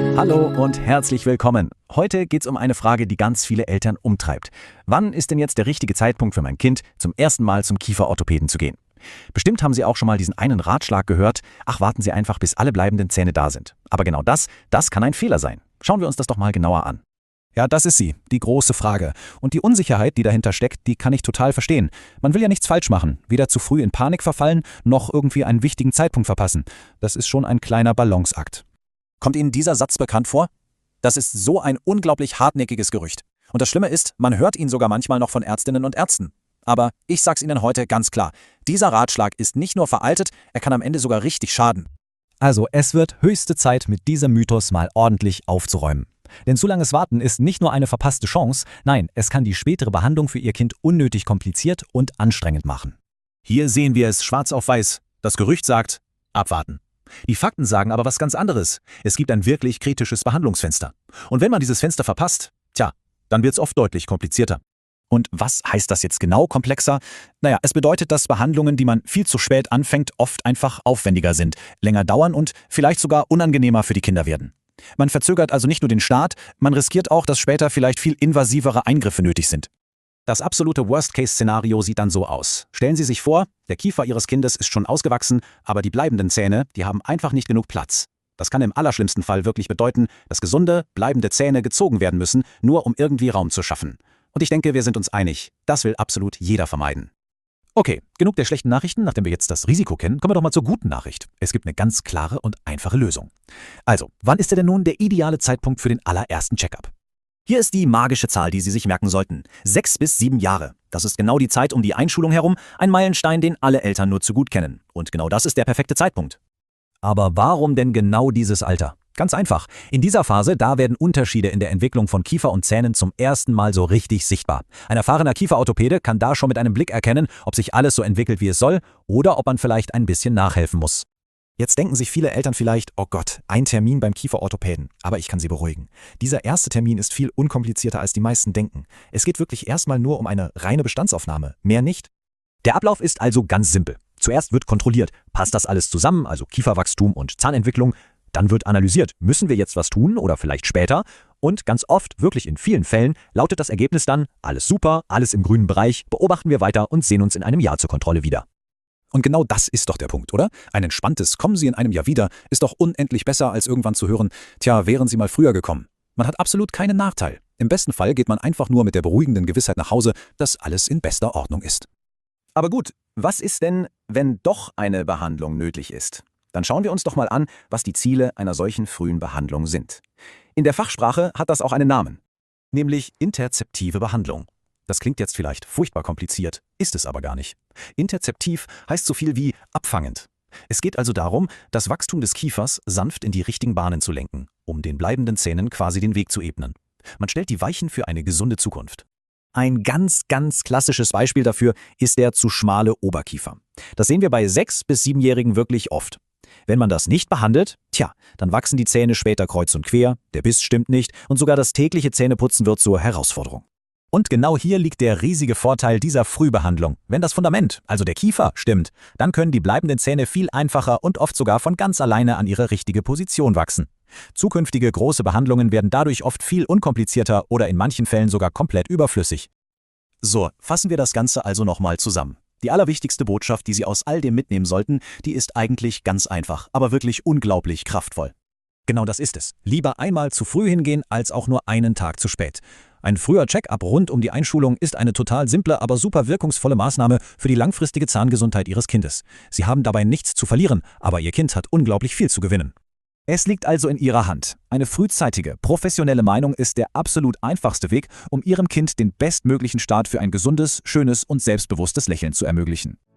Hallo und herzlich willkommen. Heute geht es um eine Frage, die ganz viele Eltern umtreibt. Wann ist denn jetzt der richtige Zeitpunkt für mein Kind, zum ersten Mal zum Kieferorthopäden zu gehen? Bestimmt haben Sie auch schon mal diesen einen Ratschlag gehört: Ach, warten Sie einfach, bis alle bleibenden Zähne da sind. Aber genau das kann ein Fehler sein. Schauen wir uns das doch mal genauer an. Ja, das ist sie, die große Frage. Und die Unsicherheit, die dahinter steckt, die kann ich total verstehen. Man will ja nichts falsch machen, weder zu früh in Panik verfallen, noch irgendwie einen wichtigen Zeitpunkt verpassen. Das ist schon ein kleiner Balanceakt. Kommt Ihnen dieser Satz bekannt vor? Das ist so ein unglaublich hartnäckiges Gerücht. Und das Schlimme ist, man hört ihn sogar manchmal noch von Ärztinnen und Ärzten. Aber ich sag's Ihnen heute ganz klar: Dieser Ratschlag ist nicht nur veraltet, er kann am Ende sogar richtig schaden. Also, es wird höchste Zeit, mit diesem Mythos mal ordentlich aufzuräumen. Denn zu langes Warten ist nicht nur eine verpasste Chance, nein, es kann die spätere Behandlung für Ihr Kind unnötig kompliziert und anstrengend machen. Hier sehen wir es schwarz auf weiß. Das Gerücht sagt, abwarten. Die Fakten sagen aber was ganz anderes. Es gibt ein wirklich kritisches Behandlungsfenster. Und wenn man dieses Fenster verpasst, dann wird es oft deutlich komplizierter. Und was heißt das jetzt genau komplexer? Naja, es bedeutet, dass Behandlungen, die man viel zu spät anfängt, oft einfach aufwendiger sind, länger dauern und vielleicht sogar unangenehmer für die Kinder werden. Man verzögert also nicht nur den Start, man riskiert auch, dass später vielleicht viel invasivere Eingriffe nötig sind. Das absolute Worst-Case-Szenario sieht dann so aus. Stellen Sie sich vor, der Kiefer Ihres Kindes ist schon ausgewachsen, aber die bleibenden Zähne, die haben einfach nicht genug Platz. Das kann im allerschlimmsten Fall wirklich bedeuten, dass gesunde, bleibende Zähne gezogen werden müssen, nur um irgendwie Raum zu schaffen. Und ich denke, wir sind uns einig, das will absolut jeder vermeiden. Okay, genug der schlechten Nachrichten. Nachdem wir jetzt das Risiko kennen, kommen wir doch mal zur guten Nachricht. Es gibt eine ganz klare und einfache Lösung. Also, wann ist denn nun der ideale Zeitpunkt für den allerersten Check-up? Hier ist die magische Zahl, die Sie sich merken sollten: 6 bis 7 Jahre. Das ist genau die Zeit um die Einschulung herum, ein Meilenstein, den alle Eltern nur zu gut kennen. Und genau das ist der perfekte Zeitpunkt. Aber warum denn genau dieses Alter? Ganz einfach. In dieser Phase, da werden Unterschiede in der Entwicklung von Kiefer und Zähnen zum ersten Mal so richtig sichtbar. Ein erfahrener Kieferorthopäde kann da schon mit einem Blick erkennen, ob sich alles so entwickelt, wie es soll, oder ob man vielleicht ein bisschen nachhelfen muss. Jetzt denken sich viele Eltern vielleicht: Oh Gott, ein Termin beim Kieferorthopäden. Aber ich kann Sie beruhigen. Dieser erste Termin ist viel unkomplizierter, als die meisten denken. Es geht wirklich erstmal nur um eine reine Bestandsaufnahme, mehr nicht. Der Ablauf ist also ganz simpel. Zuerst wird kontrolliert, passt das alles zusammen, also Kieferwachstum und Zahnentwicklung. Dann wird analysiert, müssen wir jetzt was tun oder vielleicht später? Und ganz oft, wirklich in vielen Fällen, lautet das Ergebnis dann: Alles super, alles im grünen Bereich, beobachten wir weiter und sehen uns in einem Jahr zur Kontrolle wieder. Und genau das ist doch der Punkt, oder? Ein entspanntes „Kommen Sie in einem Jahr wieder" ist doch unendlich besser, als irgendwann zu hören: Tja, wären Sie mal früher gekommen. Man hat absolut keinen Nachteil. Im besten Fall geht man einfach nur mit der beruhigenden Gewissheit nach Hause, dass alles in bester Ordnung ist. Aber gut, was ist denn, wenn doch eine Behandlung nötig ist? Dann schauen wir uns doch mal an, was die Ziele einer solchen frühen Behandlung sind. In der Fachsprache hat das auch einen Namen, nämlich interzeptive Behandlung. Das klingt jetzt vielleicht furchtbar kompliziert, ist es aber gar nicht. Interzeptiv heißt so viel wie abfangend. Es geht also darum, das Wachstum des Kiefers sanft in die richtigen Bahnen zu lenken, um den bleibenden Zähnen quasi den Weg zu ebnen. Man stellt die Weichen für eine gesunde Zukunft. Ein ganz klassisches Beispiel dafür ist der zu schmale Oberkiefer. Das sehen wir bei 6- bis 7-Jährigen wirklich oft. Wenn man das nicht behandelt, dann wachsen die Zähne später kreuz und quer, der Biss stimmt nicht und sogar das tägliche Zähneputzen wird zur Herausforderung. Und genau hier liegt der riesige Vorteil dieser Frühbehandlung. Wenn das Fundament, also der Kiefer, stimmt, dann können die bleibenden Zähne viel einfacher und oft sogar von ganz alleine an ihre richtige Position wachsen. Zukünftige große Behandlungen werden dadurch oft viel unkomplizierter oder in manchen Fällen sogar komplett überflüssig. So, fassen wir das Ganze also nochmal zusammen. Die allerwichtigste Botschaft, die Sie aus all dem mitnehmen sollten, die ist eigentlich ganz einfach, aber wirklich unglaublich kraftvoll. Genau das ist es. Lieber einmal zu früh hingehen, als auch nur einen Tag zu spät. Ein früher Check-up rund um die Einschulung ist eine total simple, aber super wirkungsvolle Maßnahme für die langfristige Zahngesundheit Ihres Kindes. Sie haben dabei nichts zu verlieren, aber Ihr Kind hat unglaublich viel zu gewinnen. Es liegt also in Ihrer Hand. Eine frühzeitige, professionelle Meinung ist der absolut einfachste Weg, um Ihrem Kind den bestmöglichen Start für ein gesundes, schönes und selbstbewusstes Lächeln zu ermöglichen.